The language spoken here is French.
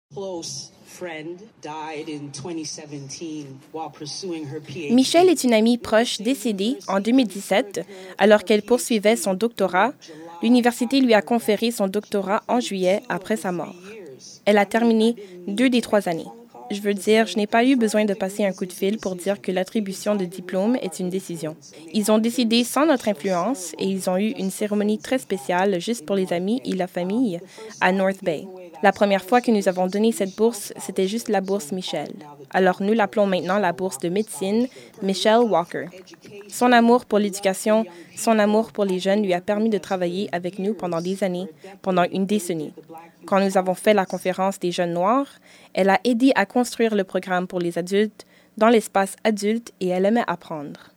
Michelle est une amie proche décédée en 2017 alors qu'elle poursuivait son doctorat. L'université lui a conféré son doctorat en juillet après sa mort. Elle a terminé 2 des 3 années. Je veux dire, je n'ai pas eu besoin de passer un coup de fil pour dire que l'attribution de diplôme est une décision. Ils ont décidé sans notre influence et ils ont eu une cérémonie très spéciale juste pour les amis et la famille à North Bay. La première fois que nous avons donné cette bourse, c'était juste la bourse Michelle. Alors nous l'appelons maintenant la bourse de médecine Michelle Walker. Son amour pour l'éducation, son amour pour les jeunes lui a permis de travailler avec nous pendant des années, pendant une décennie. Quand nous avons fait la conférence des jeunes noirs, elle a aidé à construire le programme pour les adultes dans l'espace adulte et elle aimait apprendre.